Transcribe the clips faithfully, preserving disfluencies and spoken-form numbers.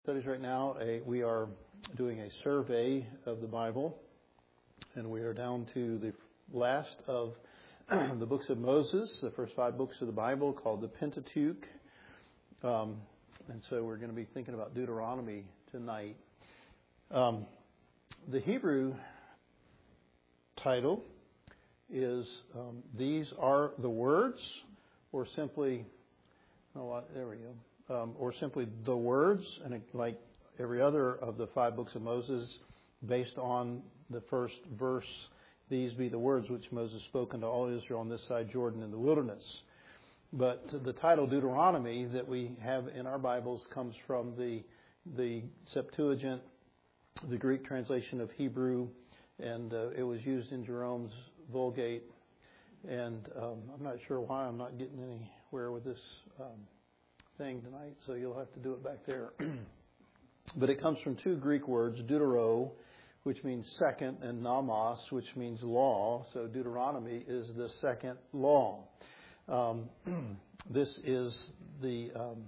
Studies right now. A, we are doing a survey of the Bible, and we are down to the last of the books of Moses, the first five books of the Bible called the Pentateuch. Um, and so we're going to be thinking about Deuteronomy tonight. Um, the Hebrew title is um, These Are the Words, or simply, oh, what, there we go. Um, or simply the words, and it, like every other of the five books of Moses, based on the first verse, these be the words which Moses spoke unto all Israel on this side Jordan in the wilderness. But the title Deuteronomy that we have in our Bibles comes from the the Septuagint, the Greek translation of Hebrew, and uh, it was used in Jerome's Vulgate. And um, I'm not sure why I'm not getting anywhere with this Um, thing tonight, so you'll have to do it back there. But it comes from two Greek words, deutero, which means second, and nomos, which means law. So Deuteronomy is the second law. Um, this is the um,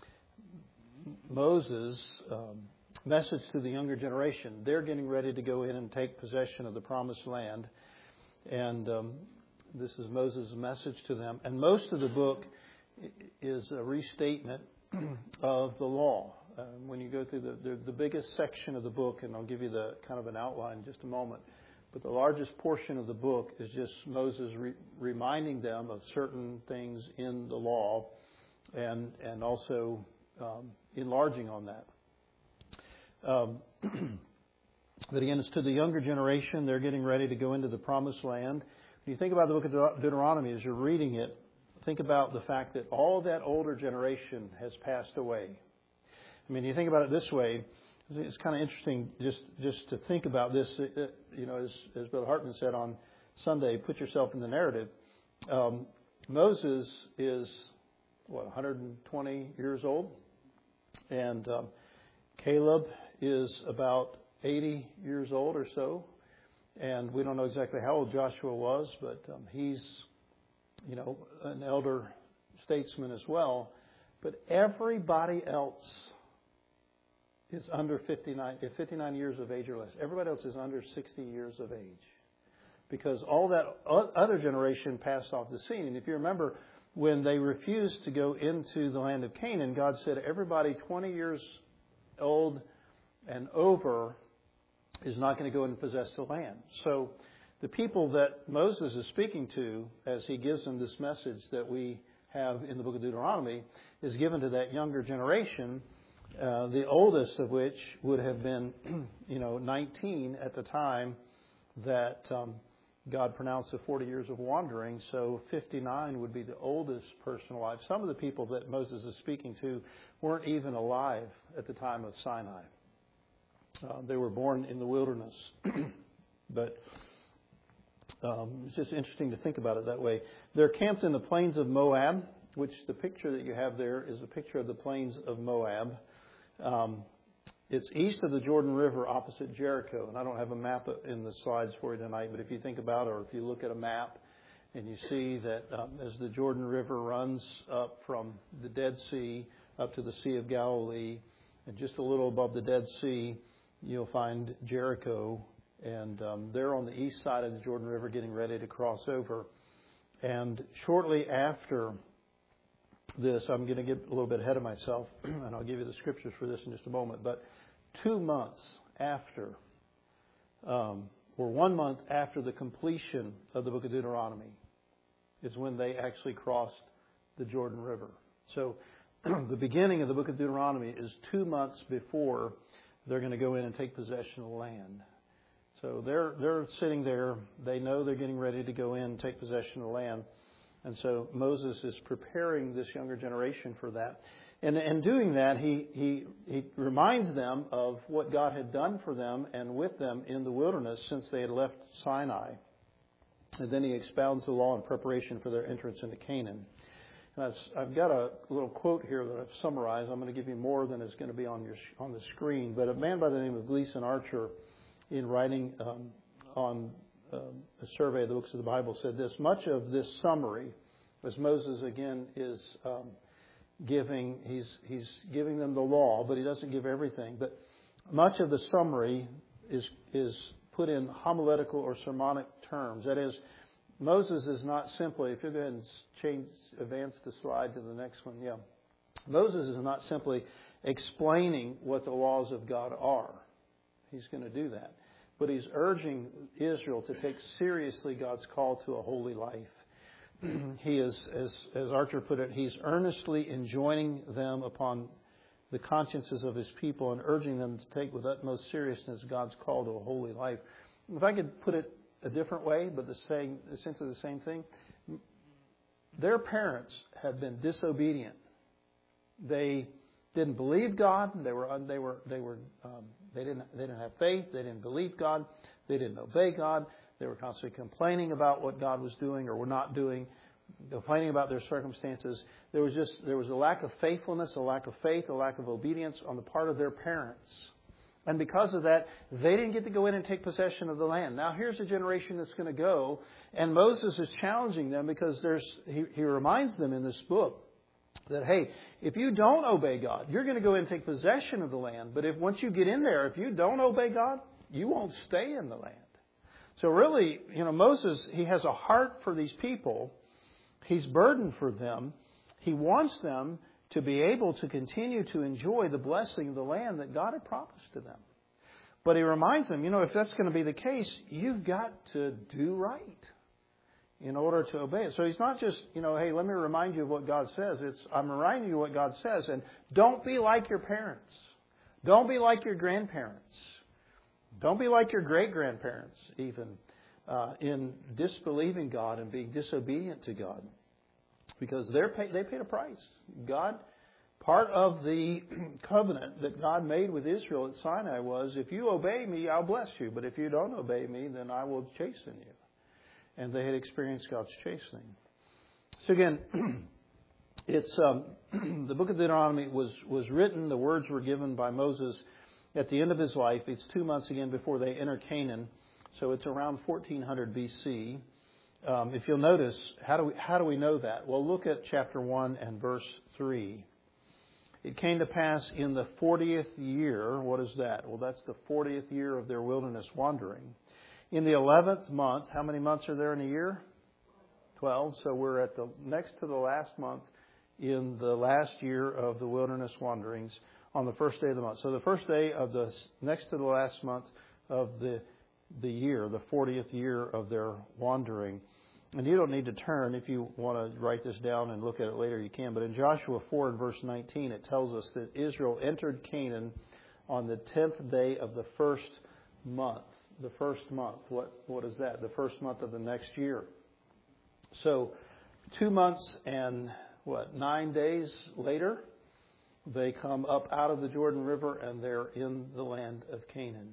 Moses' um, message to the younger generation. They're getting ready to go in and take possession of the promised land. And um, this is Moses' message to them. And most of the book is a restatement of the law. Uh, when you go through the, the the biggest section of the book, and I'll give you the kind of an outline in just a moment, but the largest portion of the book is just Moses re- reminding them of certain things in the law, and and also um, enlarging on that. Um, but again, it's to the younger generation. They're getting ready to go into the promised land. When you think about the book of Deuteronomy, as you're reading it, think about the fact that all that older generation has passed away. I mean, you think about it this way, it's kind of interesting just, just to think about this. You know, as, as Brother Hartman said on Sunday, put yourself in the narrative. Um, Moses is, what, one hundred twenty years old? And um, Caleb is about eighty years old or so. And we don't know exactly how old Joshua was, but um, he's you know, an elder statesman as well, but everybody else is under fifty-nine, fifty-nine years of age or less. Everybody else is under sixty years of age, because all that other generation passed off the scene. And if you remember, when they refused to go into the land of Canaan, God said everybody twenty years old and over is not going to go and possess the land. So the people that Moses is speaking to, as he gives them this message that we have in the book of Deuteronomy, is given to that younger generation, uh, the oldest of which would have been, you know, nineteen at the time that um, God pronounced the forty years of wandering. So fifty-nine would be the oldest person alive. Some of the people that Moses is speaking to weren't even alive at the time of Sinai. Uh, they were born in the wilderness. But Um, it's just interesting to think about it that way. They're camped in the plains of Moab, which the picture that you have there is a picture of the plains of Moab. Um, it's east of the Jordan River opposite Jericho. And I don't have a map in the slides for you tonight, but if you think about it, or if you look at a map and you see that um, as the Jordan River runs up from the Dead Sea up to the Sea of Galilee, and just a little above the Dead Sea, you'll find Jericho. And um, they're on the east side of the Jordan River getting ready to cross over. And shortly after this, I'm going to get a little bit ahead of myself, and I'll give you the scriptures for this in just a moment. But two months after, um, or one month after the completion of the book of Deuteronomy, is when they actually crossed the Jordan River. So the beginning of the book of Deuteronomy is two months before they're going to go in and take possession of the land. So they're they're sitting there. They know they're getting ready to go in and take possession of the land. And so Moses is preparing this younger generation for that. And in doing that, he, he, he reminds them of what God had done for them and with them in the wilderness since they had left Sinai. And then he expounds the law in preparation for their entrance into Canaan. And I've, I've got a little quote here that I've summarized. I'm going to give you more than is going to be on your on the screen. But a man by the name of Gleason Archer, in writing um, on um, a survey of the books of the Bible, said this: much of this summary, as Moses again is um, giving he's he's giving them the law, but he doesn't give everything. But much of the summary is is put in homiletical or sermonic terms. That is, Moses is not simply, if you go ahead and change, advance the slide to the next one, yeah. Moses is not simply explaining what the laws of God are. He's going to do that. But he's urging Israel to take seriously God's call to a holy life. He is, as, as Archer put it, he's earnestly enjoining them upon the consciences of his people and urging them to take with utmost seriousness God's call to a holy life. If I could put it a different way, but the same, essentially the same thing, their parents had been disobedient. They didn't believe God. They were they were they were um, they didn't they didn't have faith. They didn't believe God. They didn't obey God. They were constantly complaining about what God was doing or were not doing, complaining about their circumstances. There was just there was a lack of faithfulness, a lack of faith, a lack of obedience on the part of their parents. And because of that, they didn't get to go in and take possession of the land. Now here's a generation that's going to go, and Moses is challenging them because there's he, he reminds them in this book that, hey, if you don't obey God, you're going to go in and take possession of the land. But if once you get in there, if you don't obey God, you won't stay in the land. So really, you know, Moses, he has a heart for these people. He's burdened for them. He wants them to be able to continue to enjoy the blessing of the land that God had promised to them. But he reminds them, you know, if that's going to be the case, you've got to do right in order to obey it. So he's not just, you know, hey, let me remind you of what God says. It's, I'm reminding you what God says. And don't be like your parents. Don't be like your grandparents. Don't be like your great-grandparents, even, uh, in disbelieving God and being disobedient to God. Because they're pay, they paid a price. God, part of the covenant that God made with Israel at Sinai was, if you obey me, I'll bless you. But if you don't obey me, then I will chasten you. And they had experienced God's chastening. So again, it's um, the book of Deuteronomy was, was written, the words were given by Moses at the end of his life. It's two months again before they enter Canaan. So it's around fourteen hundred B C. Um, if you'll notice, how do we how do we know that? Well, look at chapter one and verse three. It came to pass in the fortieth year. What is that? Well, that's the fortieth year of their wilderness wandering. In the eleventh month, how many months are there in a year? Twelve. So we're at the next to the last month in the last year of the wilderness wanderings on the first day of the month. So the first day of the next to the last month of the the year, the fortieth year of their wandering. And you don't need to turn. If you want to write this down and look at it later, you can. But in Joshua four and verse nineteen, it tells us that Israel entered Canaan on the tenth day of the first month. The first month. What what is that? The first month of the next year. So two months and what, nine days later, they come up out of the Jordan River and they're in the land of Canaan.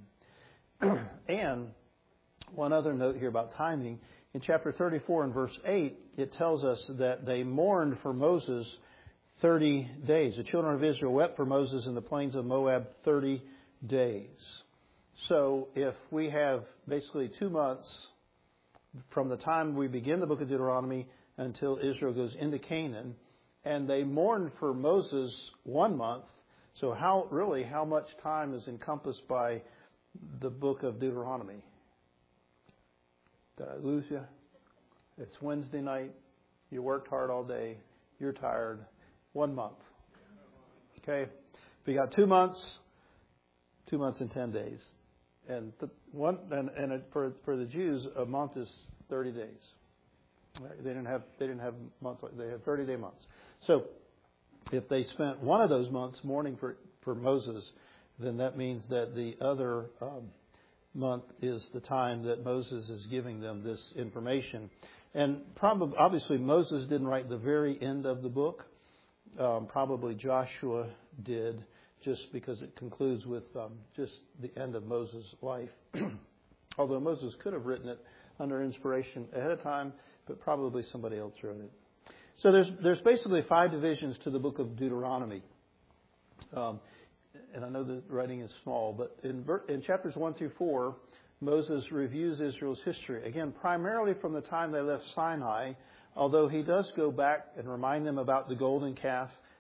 And one other note here about timing. In chapter thirty-four and verse eight, it tells us that they mourned for Moses thirty days. The children of Israel wept for Moses in the plains of Moab thirty days. So if we have basically two months from the time we begin the book of Deuteronomy until Israel goes into Canaan, and they mourned for Moses one month, so how really how much time is encompassed by the book of Deuteronomy? Did I lose you? It's Wednesday night. You worked hard all day. You're tired. One month. Okay? If you got two months, two months and ten days. And the one and, and it, for for the Jews, a month is thirty days. They didn't have they didn't have months like they had thirty day months. So if they spent one of those months mourning for, for Moses, then that means that the other um, month is the time that Moses is giving them this information. And probably, obviously, Moses didn't write the very end of the book. Um, probably Joshua did, just because it concludes with um, just the end of Moses' life. Although Moses could have written it under inspiration ahead of time, but probably somebody else wrote it. So there's there's basically five divisions to the book of Deuteronomy. Um, and I know the writing is small, but in, in chapters one through four, Moses reviews Israel's history. Again, primarily from the time they left Sinai, although he does go back and remind them about the golden calf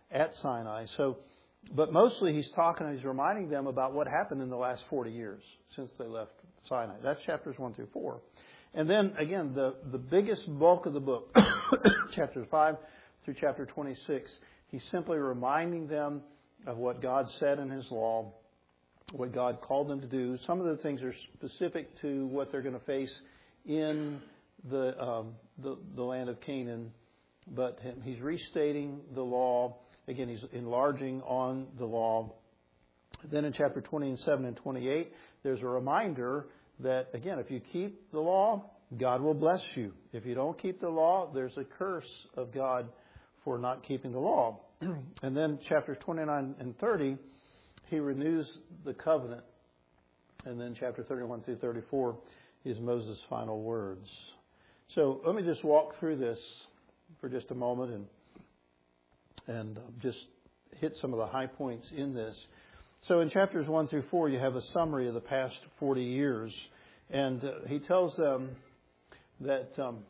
at Sinai. So, but mostly he's talking, he's reminding them about what happened in the last forty years since they left Sinai. That's chapters one through four. And then, again, the, the biggest bulk of the book, chapters five through chapter twenty-six, he's simply reminding them of what God said in His law, what God called them to do. Some of the things are specific to what they're going to face in the, um, the, the land of Canaan, but he's restating the law. Again, he's enlarging on the law. Then in chapter twenty-seven and twenty-eight, there's a reminder that, again, if you keep the law, God will bless you. If you don't keep the law, there's a curse of God for not keeping the law. And then chapters twenty-nine and thirty, he renews the covenant. And then chapter thirty-one through thirty-four is Moses' final words. So let me just walk through this for just a moment and and just hit some of the high points in this. So in chapters one through four, you have a summary of the past forty years. And uh, he tells them that um,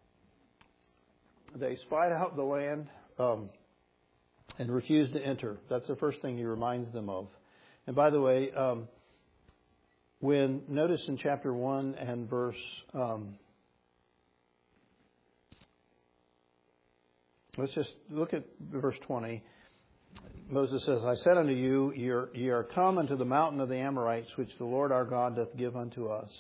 they spied out the land um, and refused to enter. That's the first thing he reminds them of. And by the way, um, when notice in chapter one and verse um, let's just look at verse twenty. Moses says, I said unto you, ye are come unto the mountain of the Amorites, which the Lord our God doth give unto us.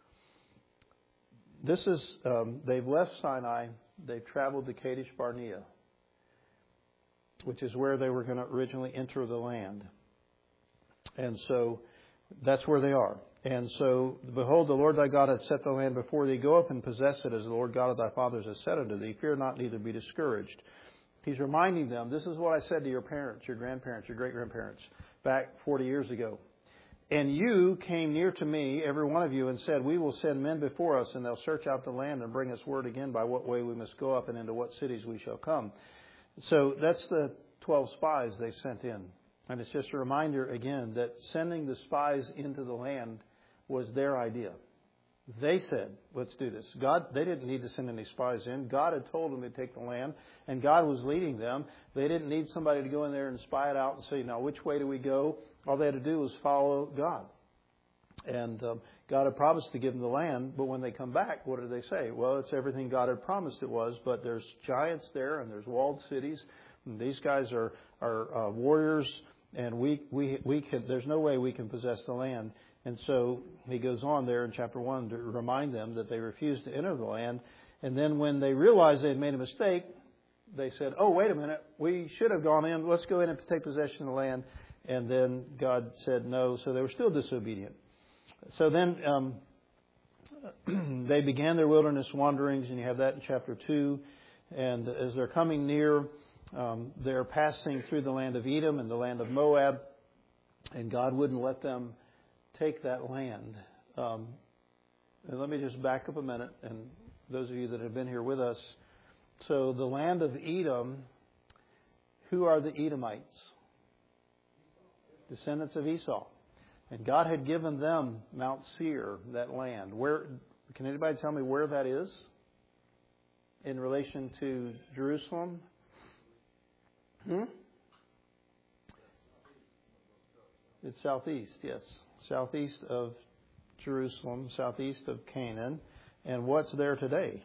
This is, um, they've left Sinai, they've traveled to Kadesh Barnea, which is where they were going to originally enter the land. And so that's where they are. And so, behold, the Lord thy God hath set the land before thee. Go up and possess it, as the Lord God of thy fathers has said unto thee. Fear not, neither be discouraged. He's reminding them, this is what I said to your parents, your grandparents, your great-grandparents, back forty years ago. And you came near to me, every one of you, and said, we will send men before us, and they'll search out the land and bring us word again by what way we must go up and into what cities we shall come. So that's the twelve spies they sent in. And it's just a reminder, again, that sending the spies into the land was their idea. They said, let's do this. God, they didn't need to send any spies in. God had told them to take the land, and God was leading them. They didn't need somebody to go in there and spy it out and say, now, which way do we go? All they had to do was follow God. And um, God had promised to give them the land, but when they come back, what did they say? Well, it's everything God had promised it was, but there's giants there, and there's walled cities, and these guys are, are uh, warriors, and we, we, we can, there's no way we can possess the land. And so he goes on there in chapter one to remind them that they refused to enter the land. And then when they realized they had made a mistake, they said, oh, wait a minute, we should have gone in. Let's go in and take possession of the land. And then God said no, so they were still disobedient. So then um, they began their wilderness wanderings, and you have that in chapter two. And as they're coming near, um, they're passing through the land of Edom and the land of Moab, and God wouldn't let them take that land. Um, and let me just back up a minute, and those of you that have been here with us. So the land of Edom, who are the Edomites? Descendants of Esau. And God had given them Mount Seir, that land. Where can anybody tell me where that is in relation to Jerusalem? Hmm? It's southeast, yes. Southeast of Jerusalem, southeast of Canaan. And what's there today?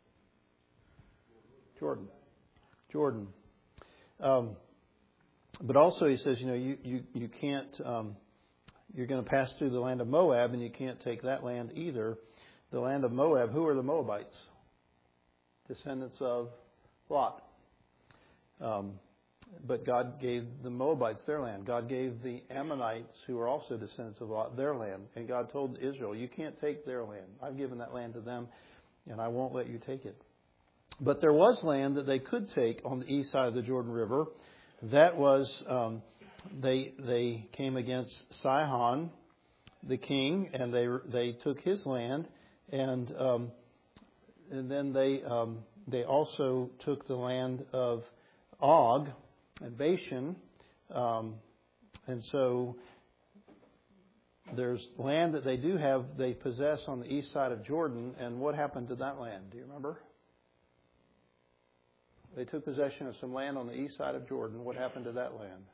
Jordan. Jordan. Um, but also he says, you know, you, you, you can't, um, you're going to pass through the land of Moab, and you can't take that land either. The land of Moab, who are the Moabites? Descendants of Lot. Um, but God gave the Moabites their land. God gave the Ammonites, who are also descendants of Lot, their land. And God told Israel, you can't take their land. I've given that land to them, and I won't let you take it. But there was land that they could take on the east side of the Jordan River. That was, um, they they came against Sihon, the king, and they they took his land, and um, and then they um, they also took the land of Og and Bashan, um, and so there's land that they do have, they possess on the east side of Jordan. And what happened to that land? Do you remember? They took possession of some land on the east side of Jordan. What happened to that land?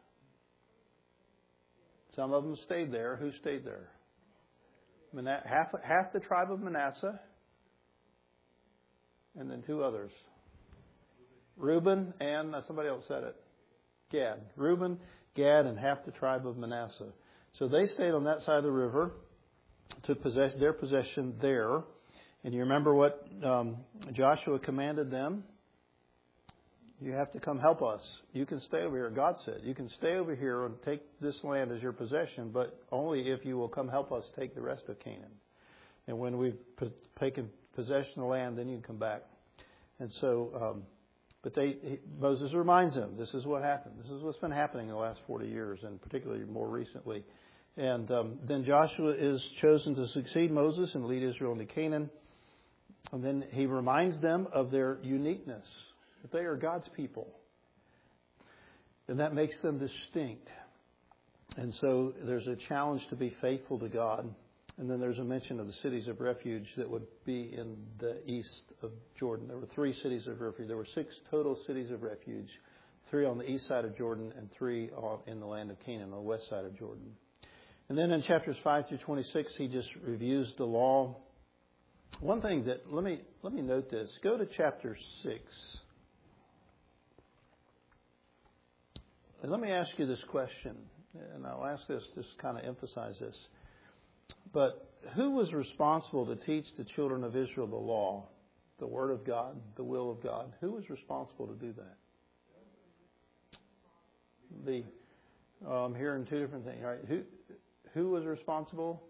Some of them stayed there. Who stayed there? Mana- half, half the tribe of Manasseh, and then two others. Reuben and, uh, somebody else said it, Gad. Reuben, Gad, and half the tribe of Manasseh. So they stayed on that side of the river, took possess- their possession there. And you remember what um, Joshua commanded them? You have to come help us. You can stay over here. God said, you can stay over here and take this land as your possession, but only if you will come help us take the rest of Canaan. And when we've taken possession of the land, then you can come back. And so, um, but they, he, Moses reminds them, this is what happened. This is what's been happening in the last forty years, and particularly more recently. And um, then Joshua is chosen to succeed Moses and lead Israel into Canaan. And then he reminds them of their uniqueness, that they are God's people. And that makes them distinct. And so there's a challenge to be faithful to God. And then there's a mention of the cities of refuge that would be in the east of Jordan. There were three cities of refuge. There were six total cities of refuge, three on the east side of Jordan and three in the land of Canaan, on the west side of Jordan. And then in chapters five through twenty-six, he just reviews the law. One thing that, let me let me note this. Go to chapter six. And let me ask you this question, and I'll ask this to kind of emphasize this. But who was responsible to teach the children of Israel the law, the Word of God, the will of God? Who was responsible to do that? The oh, I'm hearing two different things. All right, who who was responsible?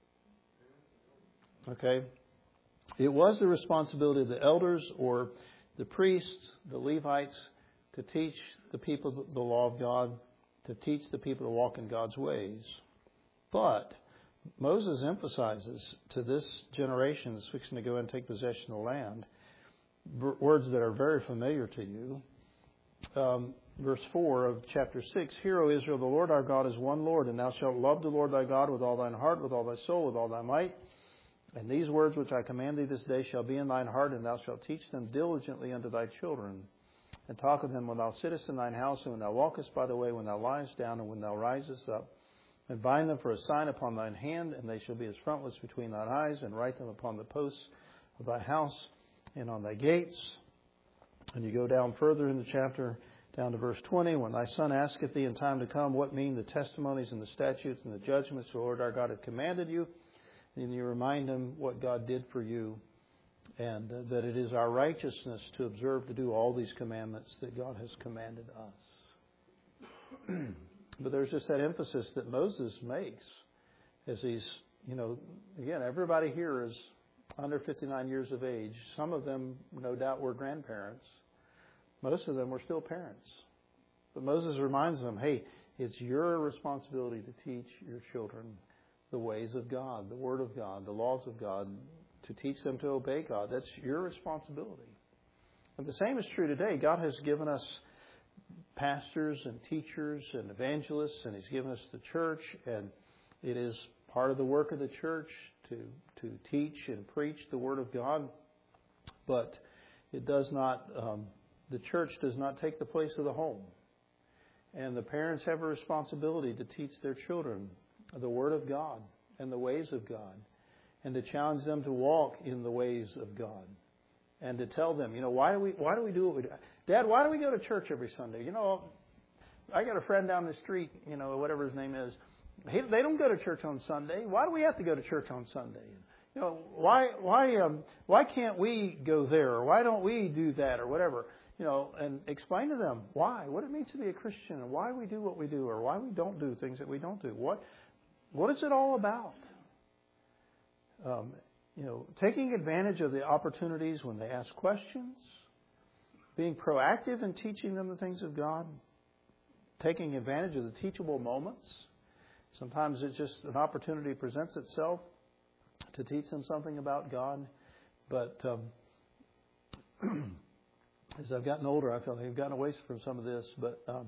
Okay, it was the responsibility of the elders or the priests, the Levites, to teach the people the law of God, to teach the people to walk in God's ways. But Moses emphasizes to this generation that's fixing to go and take possession of the land, words that are very familiar to you. Um, verse four of chapter six, Hear, O Israel, the Lord our God is one Lord, and thou shalt love the Lord thy God with all thine heart, with all thy soul, with all thy might. And these words which I command thee this day shall be in thine heart, and thou shalt teach them diligently unto thy children. And talk of them when thou sittest in thine house, and when thou walkest by the way, when thou liest down, and when thou risest up. And bind them for a sign upon thine hand, and they shall be as frontlets between thine eyes, and write them upon the posts of thy house and on thy gates. And you go down further in the chapter, down to verse twenty. When thy son asketh thee in time to come, what mean the testimonies and the statutes and the judgments the Lord our God hath commanded you? And you remind him what God did for you, and uh, that it is our righteousness to observe to do all these commandments that God has commanded us. But there's just that emphasis that Moses makes as he's, you know, again, everybody here is under fifty-nine years of age. Some of them, no doubt, were grandparents. Most of them were still parents. But Moses reminds them, hey, it's your responsibility to teach your children the ways of God, the Word of God, the laws of God, to teach them to obey God. That's your responsibility. And the same is true today. God has given us pastors and teachers and evangelists, and He's given us the church, and it is part of the work of the church to to teach and preach the Word of God. But it does not, um, the church does not take the place of the home. And the parents have a responsibility to teach their children the Word of God and the ways of God, and to challenge them to walk in the ways of God, and to tell them, you know, why do we why do we do what we do? Dad, why do we go to church every Sunday? You know, I got a friend down the street, you know, whatever his name is. He, they don't go to church on Sunday. Why do we have to go to church on Sunday? You know, why why um, why can't we go there? Or why don't we do that or whatever? You know, and explain to them why, what it means to be a Christian, and why we do what we do, or why we don't do things that we don't do. What what is it all about? Um, you know, taking advantage of the opportunities when they ask questions, being proactive in teaching them the things of God, taking advantage of the teachable moments. Sometimes it's just an opportunity presents itself to teach them something about God. But um, as I've gotten older, I feel like I've gotten away from some of this. But um,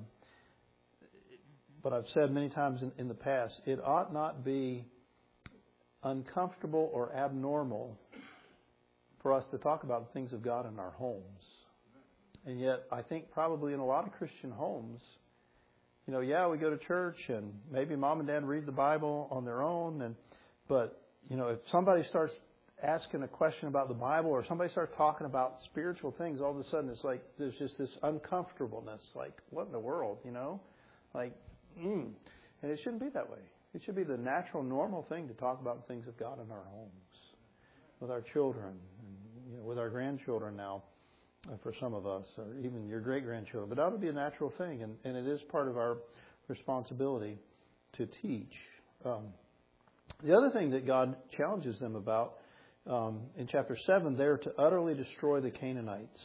but I've said many times in, in the past, it ought not be uncomfortable or abnormal for us to talk about the things of God in our homes. And yet, I think probably in a lot of Christian homes, you know, yeah, we go to church and maybe mom and dad read the Bible on their own. And but, you know, if somebody starts asking a question about the Bible or somebody starts talking about spiritual things, all of a sudden it's like there's just this uncomfortableness. Like, what in the world, you know? Like, mm. And it shouldn't be that way. It should be the natural, normal thing to talk about the things of God in our homes, with our children, and, you know, with our grandchildren now. For some of us, or even your great-grandchildren. But that would be a natural thing, and, and it is part of our responsibility to teach. Um, the other thing that God challenges them about, um, in chapter seven, they're to utterly destroy the Canaanites.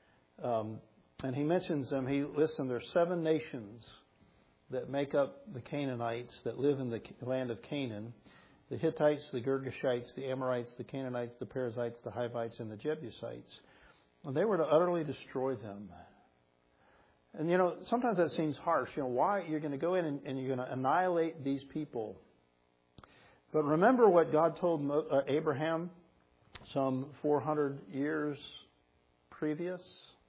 Um, and he mentions them, he lists them, there are seven nations that make up the Canaanites that live in the land of Canaan. The Hittites, the Girgashites, the Amorites, the Canaanites, the Perizzites, the Hivites, and the Jebusites. And they were to utterly destroy them. And, you know, sometimes that seems harsh. You know, why? You're going to go in and, and you're going to annihilate these people. But remember what God told Abraham some four hundred years previous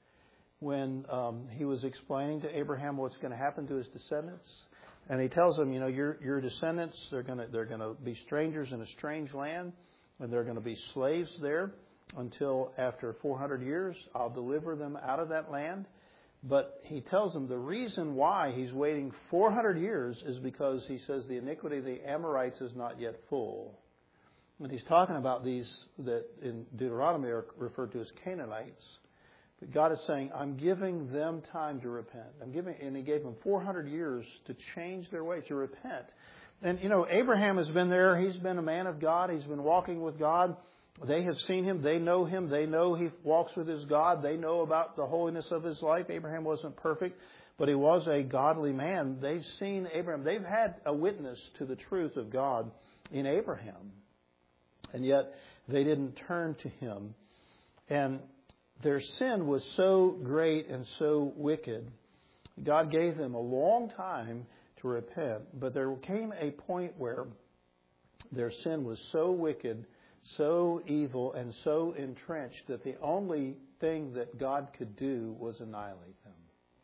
when um, he was explaining to Abraham what's going to happen to his descendants. And he tells him, you know, your your descendants, they're going to they're going to be strangers in a strange land, and they're going to be slaves there. Until after four hundred years, I'll deliver them out of that land. But he tells them the reason why he's waiting four hundred years is because he says the iniquity of the Amorites is not yet full. And he's talking about these that in Deuteronomy are referred to as Canaanites. But God is saying, I'm giving them time to repent. I'm giving, and he gave them four hundred years to change their way, to repent. And, you know, Abraham has been there. He's been a man of God. He's been walking with God. They have seen him. They know him. They know he walks with his God. They know about the holiness of his life. Abraham wasn't perfect, but he was a godly man. They've seen Abraham. They've had a witness to the truth of God in Abraham. And yet they didn't turn to him. And their sin was so great and so wicked, God gave them a long time to repent. But there came a point where their sin was so wicked, so evil, and so entrenched that the only thing that God could do was annihilate them.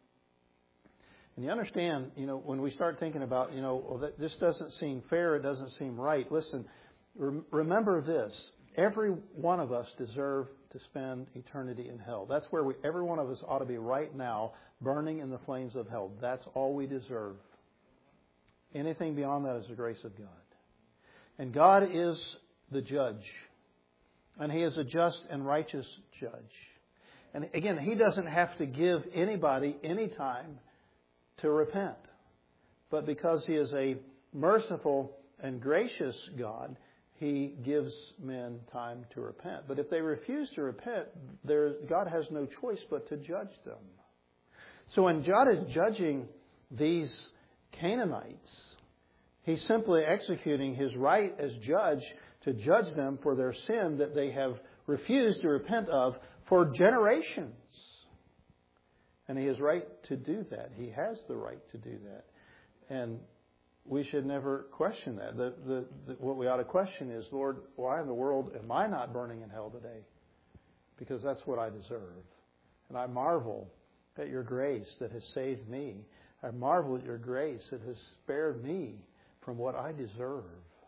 And you understand, you know, when we start thinking about, you know, well, that, this doesn't seem fair, it doesn't seem right. Listen, rem- remember this. Every one of us deserve to spend eternity in hell. That's where we, every one of us ought to be right now, burning in the flames of hell. That's all we deserve. Anything beyond that is the grace of God. And God is the judge. And He is a just and righteous judge. And again, He doesn't have to give anybody any time to repent. But because He is a merciful and gracious God, He gives men time to repent. But if they refuse to repent, there, God has no choice but to judge them. So when God is judging these Canaanites, He's simply executing His right as judge to judge them for their sin that they have refused to repent of for generations. And He is right to do that. He has the right to do that. And we should never question that. The, the, the, what we ought to question is, Lord, why in the world am I not burning in hell today? Because that's what I deserve. And I marvel at your grace that has saved me. I marvel at your grace that has spared me from what I deserve.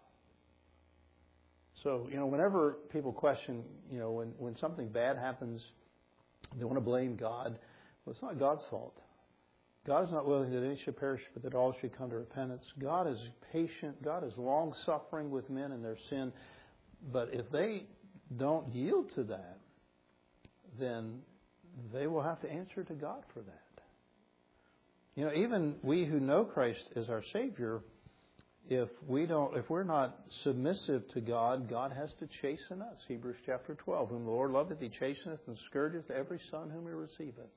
So, you know, whenever people question, you know, when, when something bad happens, they want to blame God. Well, it's not God's fault. God is not willing that any should perish, but that all should come to repentance. God is patient. God is long-suffering with men in their sin. But if they don't yield to that, then they will have to answer to God for that. You know, even we who know Christ as our Savior, if we don't, if we're not submissive to God, God has to chasten us. Hebrews chapter twelve, whom the Lord loveth, He chasteneth and scourgeth every son whom He receiveth.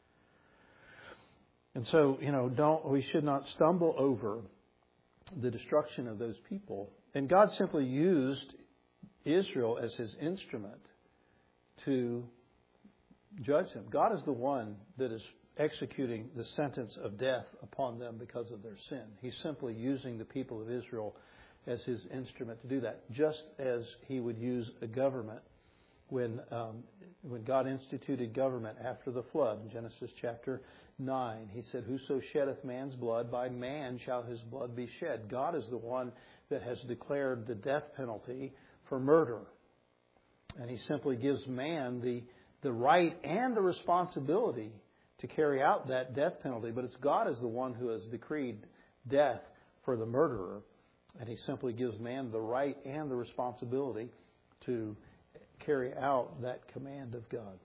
And so, you know, don't we should not stumble over the destruction of those people. And God simply used Israel as His instrument to judge them. God is the one that is executing the sentence of death upon them because of their sin. He's simply using the people of Israel as His instrument to do that, just as He would use a government when um, when God instituted government after the flood in Genesis chapter nine. He said, "Whoso sheddeth man's blood, by man shall his blood be shed." God is the one that has declared the death penalty for murder. And He simply gives man the, the right and the responsibility to carry out that death penalty. But it's God is the one who has decreed death for the murderer. And He simply gives man the right and the responsibility to carry out that command of God.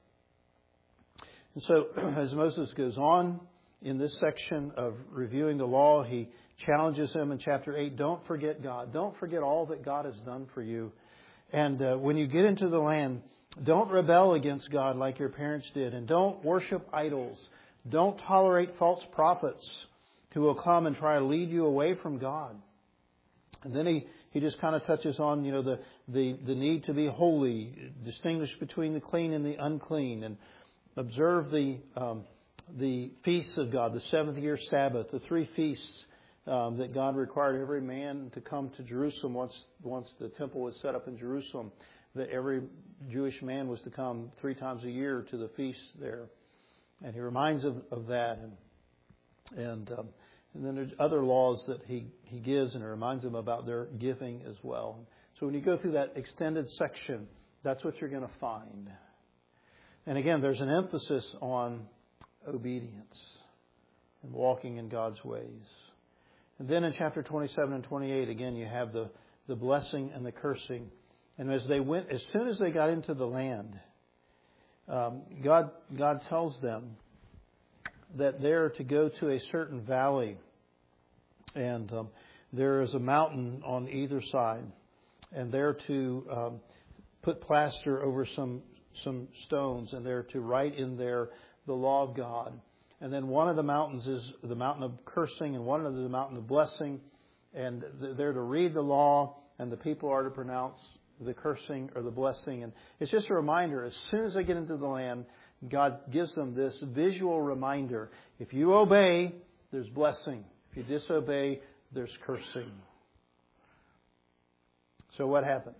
And so, as Moses goes on in this section of reviewing the law, he challenges him in chapter eight, don't forget God. Don't forget all that God has done for you. And uh, when you get into the land, don't rebel against God like your parents did. And don't worship idols. Don't tolerate false prophets who will come and try to lead you away from God. And then he, he just kind of touches on, you know, the, the, the need to be holy, distinguish between the clean and the unclean, and observe the um, the feasts of God, the seventh year Sabbath, the three feasts um, that God required every man to come to Jerusalem once once the temple was set up in Jerusalem, that every Jewish man was to come three times a year to the feasts there. And he reminds of, of that. And and, um, and then there's other laws that he, he gives, and it reminds them about their giving as well. So when you go through that extended section, that's what you're going to find. And again, there's an emphasis on obedience and walking in God's ways. And then in chapter twenty-seven and twenty-eight, again, you have the, the blessing and the cursing. And as they went, as soon as they got into the land, um, God God tells them that they're to go to a certain valley, and um, there is a mountain on either side, and they're to um, put plaster over some some stones, and they're to write in there the law of God. And then one of the mountains is the mountain of cursing, and one of them is the mountain of blessing. And they're to read the law, and the people are to pronounce the cursing or the blessing. And it's just a reminder, as soon as they get into the land, God gives them this visual reminder. If you obey, there's blessing. If you disobey, there's cursing. So what happened?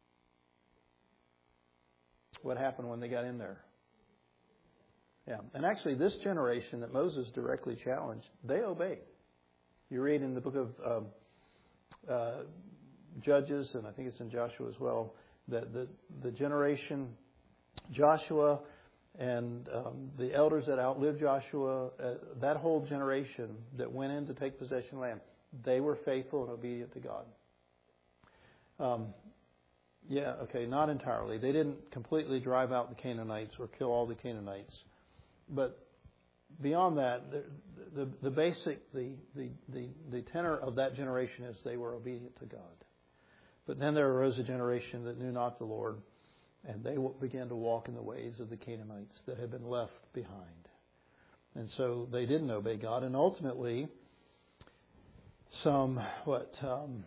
What happened when they got in there? Yeah. And actually, this generation that Moses directly challenged, they obeyed. You read in the book of um, uh, Judges, and I think it's in Joshua as well, that the, the generation, Joshua and um, the elders that outlived Joshua, uh, that whole generation that went in to take possession of land, they were faithful and obedient to God. Um, yeah, okay, not entirely. They didn't completely drive out the Canaanites or kill all the Canaanites. But beyond that, the, the, the basic, the, the, the, the tenor of that generation is they were obedient to God. But then there arose a generation that knew not the Lord, and they began to walk in the ways of the Canaanites that had been left behind. And so they didn't obey God. And ultimately, some, what, um,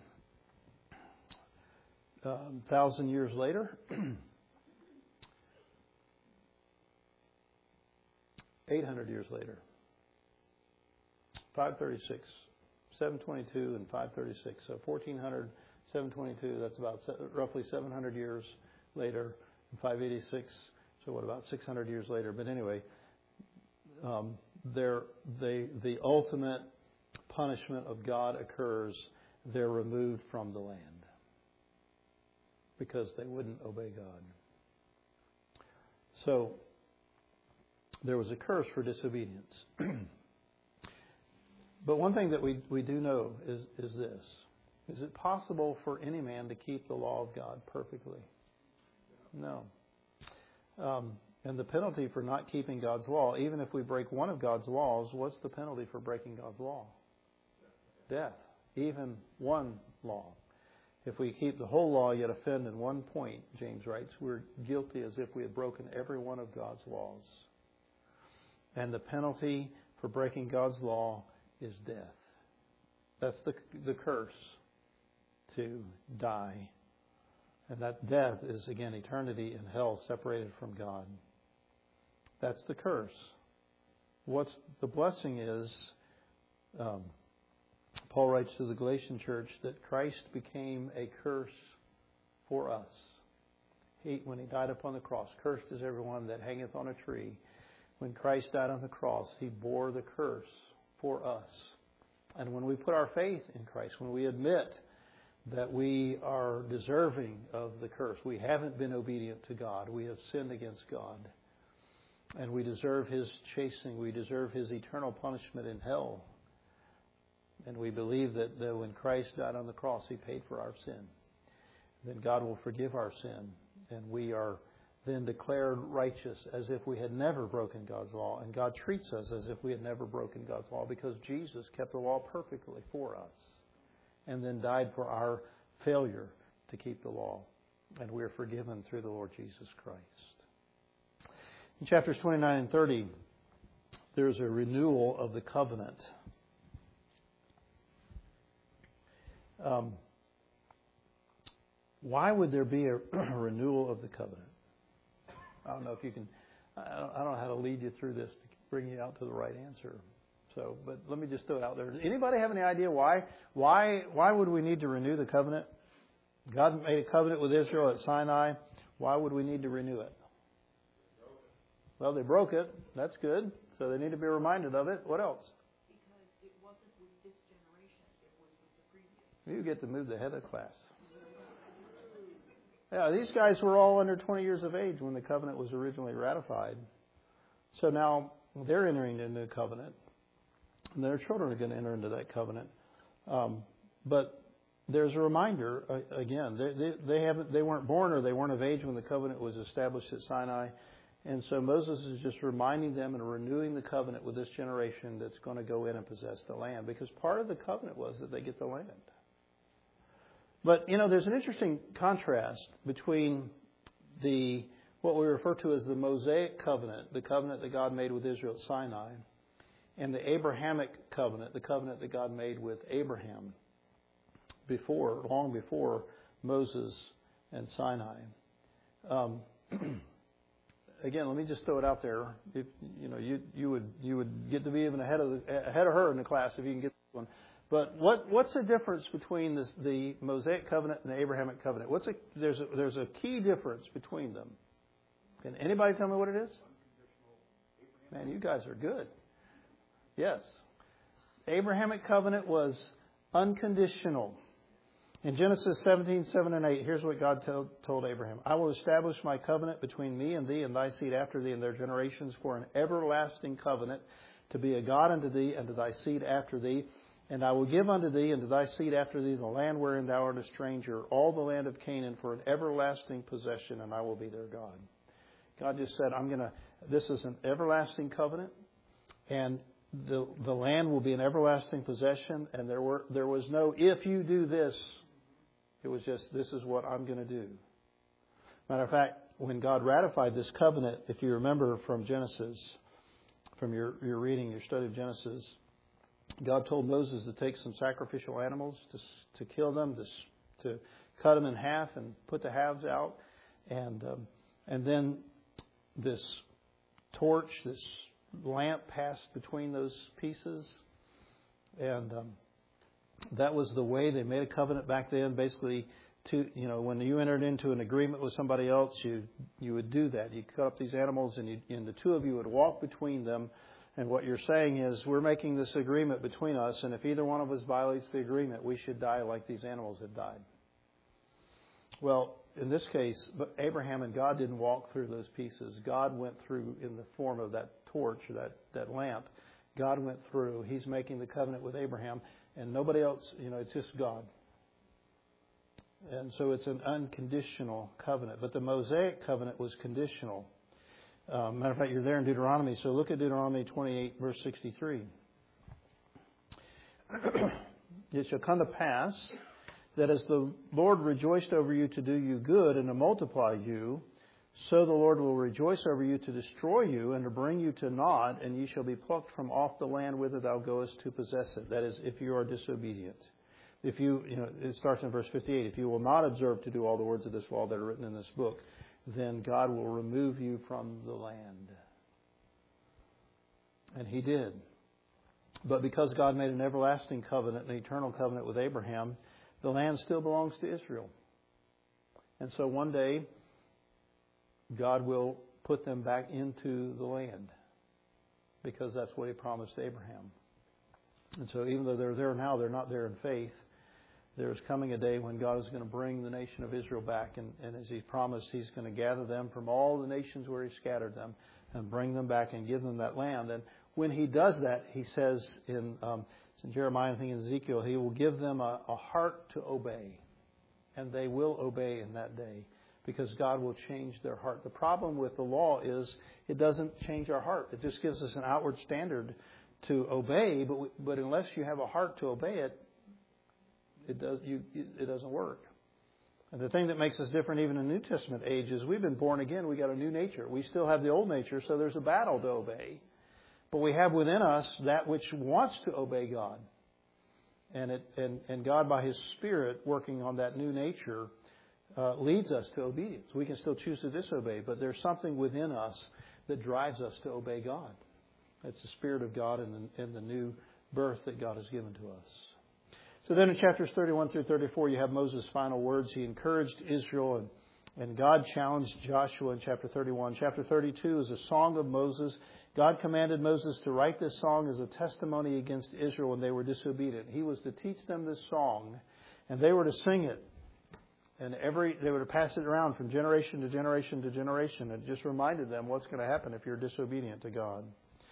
um, thousand years later, eight hundred years later, five thirty-six, seven twenty-two and five thirty-six. So fourteen hundred, seven twenty-two, that's about roughly seven hundred years later. And five eighty-six, so what, about six hundred years later. But anyway, um, there, they, the ultimate punishment of God occurs. They're removed from the land because they wouldn't obey God. So there was a curse for disobedience. But one thing that we, we do know is, is this. Is it possible for any man to keep the law of God perfectly? No. Um, and the penalty for not keeping God's law, even if we break one of God's laws, what's the penalty for breaking God's law? Death. Even one law. If we keep the whole law yet offend in one point, James writes, we're guilty as if we had broken every one of God's laws. And the penalty for breaking God's law is death. That's the the curse, to die. And that death is, again, eternity in hell, separated from God. That's the curse. What's the blessing is, um, Paul writes to the Galatian church that Christ became a curse for us. He, when He died upon the cross, cursed is everyone that hangeth on a tree. When Christ died on the cross, He bore the curse for us. And when we put our faith in Christ, when we admit that we are deserving of the curse, we haven't been obedient to God, we have sinned against God, and we deserve His chastening, we deserve His eternal punishment in hell. And we believe that, that when Christ died on the cross, He paid for our sin. Then God will forgive our sin, and we are then declared righteous as if we had never broken God's law. And God treats us as if we had never broken God's law because Jesus kept the law perfectly for us and then died for our failure to keep the law. And we are forgiven through the Lord Jesus Christ. In chapters twenty-nine and thirty, there's a renewal of the covenant. Um, why would there be a renewal of the covenant? I don't know if you can, I don't, I don't know how to lead you through this to bring you out to the right answer. So, but let me just throw it out there. Does anybody have any idea why? Why, why would we need to renew the covenant? God made a covenant with Israel at Sinai. Why would we need to renew it? Well, they broke it. That's good. So they need to be reminded of it. What else? Because it wasn't with this generation. It was with the previous. You get to move the head of class. Yeah, these guys were all under twenty years of age when the covenant was originally ratified. So now they're entering into a covenant. And their children are going to enter into that covenant. Um, but there's a reminder, uh, again, they, they, they, haven't, they weren't born or they weren't of age when the covenant was established at Sinai. And so Moses is just reminding them and renewing the covenant with this generation that's going to go in and possess the land. Because part of the covenant was that they get the land. But, you know, there's an interesting contrast between the what we refer to as the Mosaic covenant, the covenant that God made with Israel at Sinai, and the Abrahamic covenant, the covenant that God made with Abraham before, long before Moses and Sinai. Um, again, let me just throw it out there. If, you know, you you would you would get to be even ahead of the, ahead of her in the class if you can get this one. But what what's the difference between this, the Mosaic covenant and the Abrahamic covenant? What's a, there's a, there's a key difference between them. Can anybody tell me what it is? Man, you guys are good. Yes. The Abrahamic covenant was unconditional. In Genesis seventeen, seven and eight, here's what God told, told Abraham. I will establish my covenant between me and thee and thy seed after thee and their generations for an everlasting covenant to be a God unto thee and to thy seed after thee. And I will give unto thee and to thy seed after thee the land wherein thou art a stranger, all the land of Canaan for an everlasting possession, and I will be their God. God just said, I'm going to, this is an everlasting covenant, and the the land will be an everlasting possession, and there were there was no, if you do this, it was just, this is what I'm going to do. Matter of fact, when God ratified this covenant, if you remember from Genesis, from your, your reading, your study of Genesis, God told Moses to take some sacrificial animals, to to kill them, to to cut them in half and put the halves out, and um, and then this torch, this lamp passed between those pieces, and um, that was the way they made a covenant back then. Basically, to you know, when you entered into an agreement with somebody else, you you would do that. You cut up these animals, and, you, and the two of you would walk between them. And what you're saying is, we're making this agreement between us, and if either one of us violates the agreement, we should die like these animals had died. Well, in this case, but Abraham and God didn't walk through those pieces. God went through in the form of that torch, or that, that lamp. God went through. He's making the covenant with Abraham, and nobody else, you know, it's just God. And so it's an unconditional covenant. But the Mosaic covenant was conditional. Uh, matter of fact, you're there in Deuteronomy, so look at Deuteronomy twenty-eight, verse sixty-three. It shall come to pass that as the Lord rejoiced over you to do you good and to multiply you, so the Lord will rejoice over you to destroy you and to bring you to naught, and ye shall be plucked from off the land whither thou goest to possess it. That is, if you are disobedient. If you, you know, it starts in verse fifty-eight. If you will not observe to do all the words of this law that are written in this book, then God will remove you from the land. And He did. But because God made an everlasting covenant, an eternal covenant with Abraham, the land still belongs to Israel. And so one day, God will put them back into the land, because that's what He promised Abraham. And so even though they're there now, they're not there in faith. There's coming a day when God is going to bring the nation of Israel back. And, and as He promised, He's going to gather them from all the nations where He scattered them and bring them back and give them that land. And when He does that, He says in, um, it's in Jeremiah, I think in Ezekiel, He will give them a, a heart to obey. And they will obey in that day, because God will change their heart. The problem with the law is it doesn't change our heart. It just gives us an outward standard to obey, but we, but unless you have a heart to obey it, it does you it doesn't work. And the thing that makes us different even in the New Testament age is we've been born again. We got a new nature. We still have the old nature, so there's a battle to obey. But we have within us that which wants to obey God. And it and, and God, by His Spirit, working on that new nature, uh, leads us to obedience. We can still choose to disobey, but there's something within us that drives us to obey God. It's the Spirit of God and the, and the new birth that God has given to us. So then in chapters thirty-one through thirty-four, you have Moses' final words. He encouraged Israel, and, and God challenged Joshua in chapter thirty-one. Chapter thirty-two is a song of Moses. God commanded Moses to write this song as a testimony against Israel when they were disobedient. He was to teach them this song, and they were to sing it. And every they were to pass it around from generation to generation to generation. It just reminded them what's going to happen if you're disobedient to God.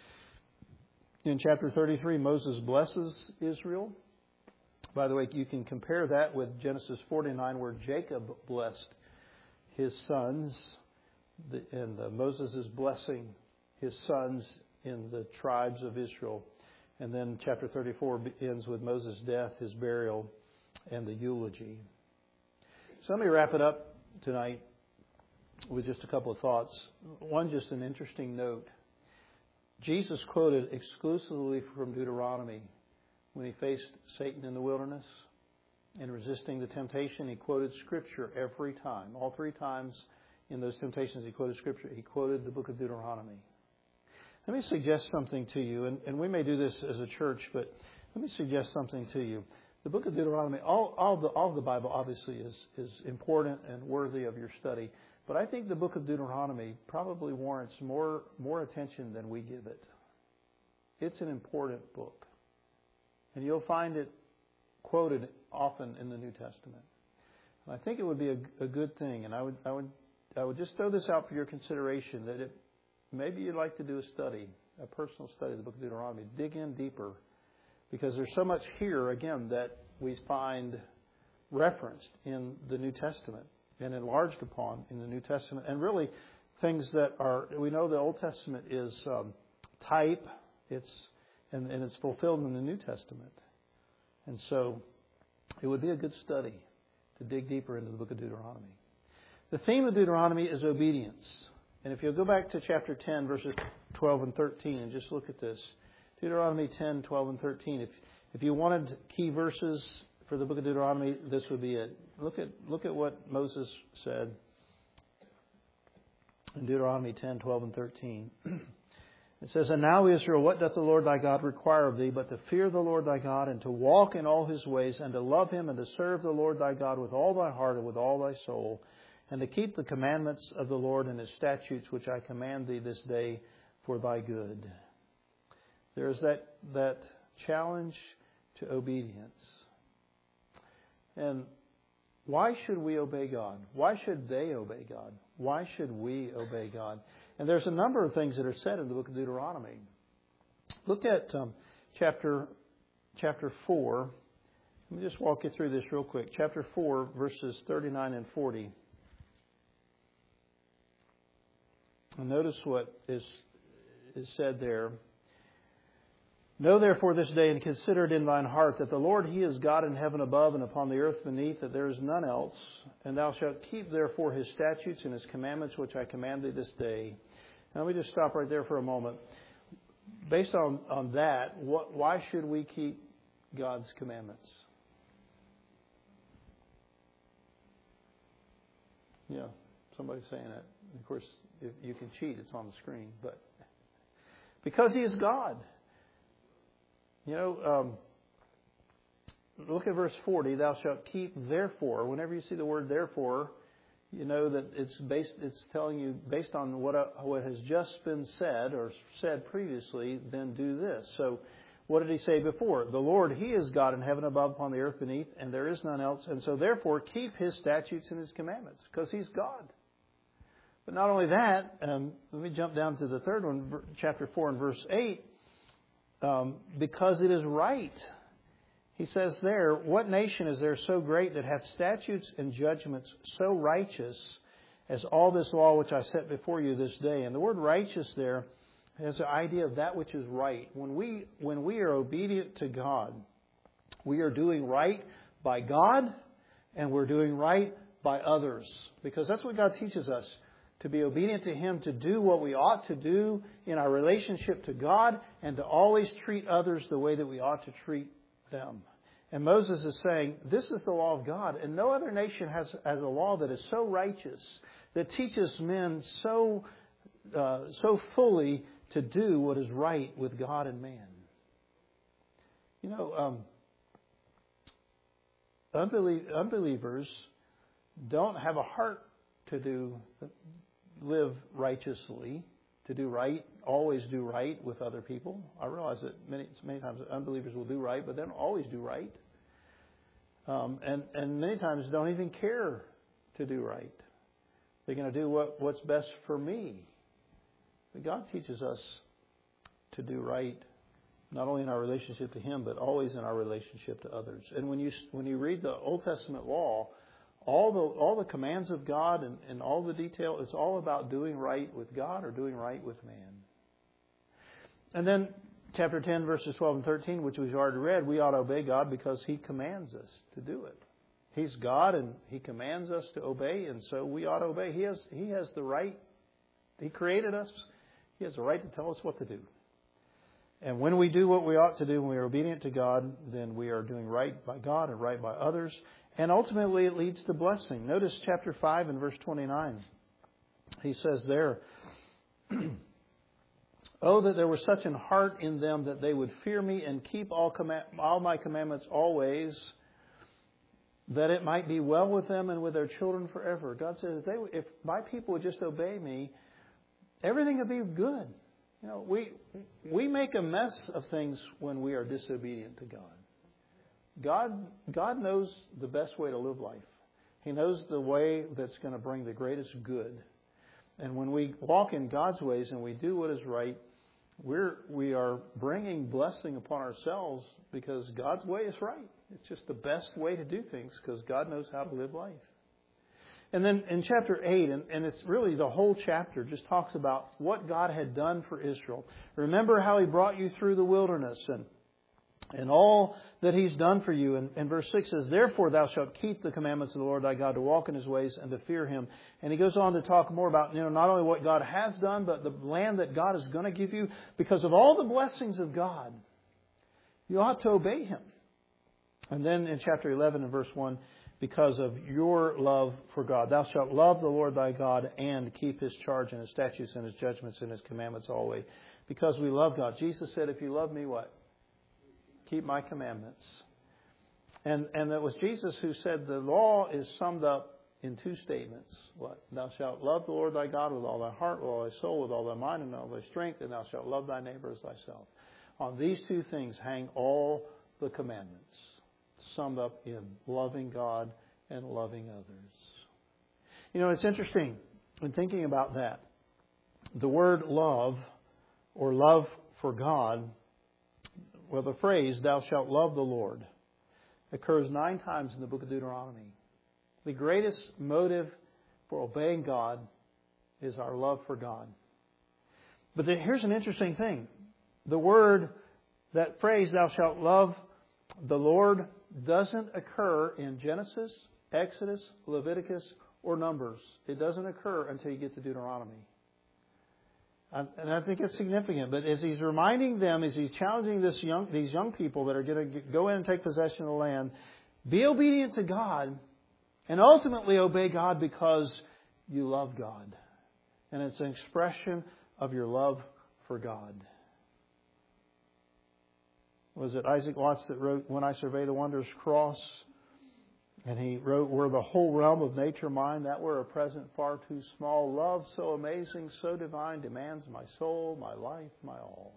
In chapter thirty-three, Moses blesses Israel. By the way, you can compare that with Genesis forty-nine, where Jacob blessed his sons, and Moses is blessing his sons in the tribes of Israel. And then chapter thirty-four ends with Moses' death, his burial, and the eulogy. So let me wrap it up tonight with just a couple of thoughts. One, just an interesting note. Jesus quoted exclusively from Deuteronomy when He faced Satan in the wilderness and resisting the temptation. He quoted Scripture every time. All three times in those temptations He quoted Scripture. He quoted the book of Deuteronomy. Let me suggest something to you, and, and we may do this as a church, but let me suggest something to you. The book of Deuteronomy, all, all, the, all of the Bible obviously is, is important and worthy of your study, but I think the book of Deuteronomy probably warrants more, more attention than we give it. It's an important book. And you'll find it quoted often in the New Testament. And I think it would be a, a good thing, and I would, I would, I would just throw this out for your consideration, that it, maybe you'd like to do a study, a personal study of the book of Deuteronomy. Dig in deeper, because there's so much here, again, that we find referenced in the New Testament and enlarged upon in the New Testament. And really things that are, we know the Old Testament is um, type, it's And, and it's fulfilled in the New Testament. And so it would be a good study to dig deeper into the book of Deuteronomy. The theme of Deuteronomy is obedience. And if you'll go back to chapter ten, verses twelve and thirteen, and just look at this. Deuteronomy ten, twelve, and thirteen. If, if you wanted key verses for the book of Deuteronomy, this would be it. Look at, look at what Moses said in Deuteronomy ten, twelve, and thirteen. It says, "And now, Israel, what doth the Lord thy God require of thee, but to fear the Lord thy God, and to walk in all His ways, and to love Him, and to serve the Lord thy God with all thy heart and with all thy soul, and to keep the commandments of the Lord and His statutes, which I command thee this day for thy good." There's that, that challenge to obedience. And why should we obey God? Why should they obey God? Why should we obey God? And there's a number of things that are said in the book of Deuteronomy. Look at um, chapter chapter four. Let me just walk you through this real quick. Chapter four, verses thirty-nine and forty. And notice what is, is said there. "Know therefore this day, and consider it in thine heart, that the Lord He is God in heaven above and upon the earth beneath, that there is none else. And thou shalt keep therefore His statutes and His commandments, which I command thee this day." Now let me just stop right there for a moment. Based on, on that, what, why should we keep God's commandments? Yeah, somebody's saying that. Of course, if you can cheat, it's on the screen. But because He is God. You know, um, look at verse forty. "Thou shalt keep therefore." Whenever you see the word therefore, you know that it's based. It's telling you based on what uh, what has just been said or said previously. Then do this. So, what did he say before? The Lord, He is God in heaven above, upon the earth beneath, and there is none else. And so, therefore, keep His statutes and His commandments, because He's God. But not only that, um, let me jump down to the third one, chapter four and verse eight. Um, because it is right. He says there, what nation is there so great that hath statutes and judgments so righteous as all this law which I set before you this day? And the word righteous there has the idea of that which is right. When we when we are obedient to God, we are doing right by God and we're doing right by others. Because that's what God teaches us. To be obedient to Him, to do what we ought to do in our relationship to God, and to always treat others the way that we ought to treat them. And Moses is saying, this is the law of God, and no other nation has, has a law that is so righteous, that teaches men so uh, so fully to do what is right with God and man. You know, um, unbelie- unbelievers don't have a heart to do live righteously, to do right, always do right with other people. I realize that many many times unbelievers will do right, but they don't always do right. Um, and, and many times don't even care to do right. They're going to do what, what's best for me. But God teaches us to do right, not only in our relationship to Him, but always in our relationship to others. And when you when you read the Old Testament law, All the all the commands of God and, and all the detail, it's all about doing right with God or doing right with man. And then chapter ten, verses twelve and thirteen, which we've already read, we ought to obey God because He commands us to do it. He's God and He commands us to obey, and so we ought to obey. He has He has the right. He created us. He has the right to tell us what to do. And when we do what we ought to do, when we are obedient to God, then we are doing right by God and right by others. And ultimately it leads to blessing. Notice chapter five and verse twenty-nine. He says there, oh, that there was such an heart in them that they would fear me and keep all, command- all my commandments always, that it might be well with them and with their children forever. God says, if, they, if my people would just obey me, everything would be good. You know, we we make a mess of things when we are disobedient to God. God God knows the best way to live life. He knows the way that's going to bring the greatest good. And when we walk in God's ways and we do what is right, we're we are bringing blessing upon ourselves because God's way is right. It's just the best way to do things because God knows how to live life. And then in chapter eight, and, and it's really the whole chapter, just talks about what God had done for Israel. Remember how He brought you through the wilderness and and all that He's done for you. And, and verse six says, therefore thou shalt keep the commandments of the Lord thy God, to walk in His ways and to fear Him. And he goes on to talk more about, you know, not only what God has done, but the land that God is going to give you. Because of all the blessings of God, you ought to obey Him. And then in chapter eleven and verse one, because of your love for God, thou shalt love the Lord thy God and keep His charge and His statutes and His judgments and His commandments always. Because we love God. Jesus said, if you love me, what? Keep my commandments. And and it was Jesus who said the law is summed up in two statements. What? Thou shalt love the Lord thy God with all thy heart, with all thy soul, with all thy mind, and all thy strength, and thou shalt love thy neighbor as thyself. On these two things hang all the commandments, summed up in loving God and loving others. You know, it's interesting in thinking about that. The word love, or love for God, well, the phrase, thou shalt love the Lord, occurs nine times in the book of Deuteronomy. The greatest motive for obeying God is our love for God. But the, here's an interesting thing. The word, that phrase, thou shalt love the Lord, doesn't occur in Genesis, Exodus, Leviticus, or Numbers. It doesn't occur until you get to Deuteronomy. And I think it's significant. But as He's reminding them, as He's challenging this young, these young people that are going to go in and take possession of the land, be obedient to God and ultimately obey God because you love God. And it's an expression of your love for God. Was it Isaac Watts that wrote, when I survey the wondrous cross, And he wrote, were the whole realm of nature mine, that were a present far too small. Love so amazing, so divine, demands my soul, my life, my all.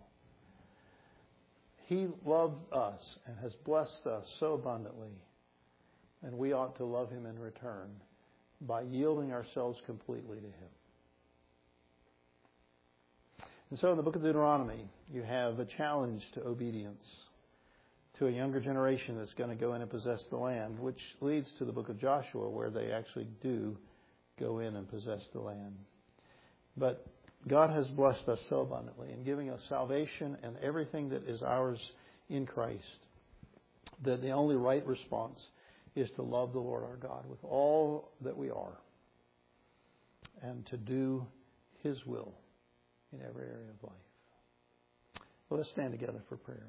He loved us and has blessed us so abundantly. And we ought to love Him in return by yielding ourselves completely to Him. And so in the book of Deuteronomy, you have a challenge to obedience to a younger generation that's going to go in and possess the land, which leads to the book of Joshua, where they actually do go in and possess the land. But God has blessed us so abundantly in giving us salvation and everything that is ours in Christ, that the only right response is to love the Lord our God with all that we are and to do His will in every area of life. Well, let's stand together for prayer.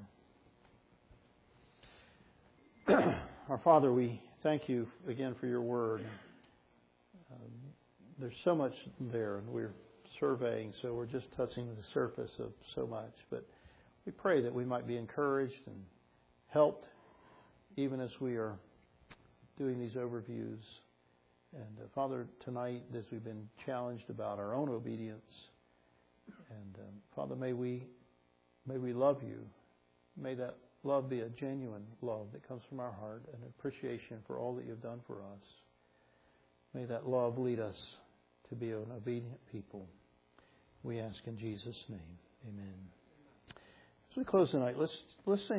Our Father, we thank You again for Your Word. Um, there's so much there, and we're surveying, so we're just touching the surface of so much. But we pray that we might be encouraged and helped even as we are doing these overviews. And uh, Father, tonight, as we've been challenged about our own obedience, and um, Father, may we may we love You. May that love be a genuine love that comes from our heart, and appreciation for all that You've done for us. May that love lead us to be an obedient people. We ask in Jesus' name. Amen. As we close tonight, let's let's sing.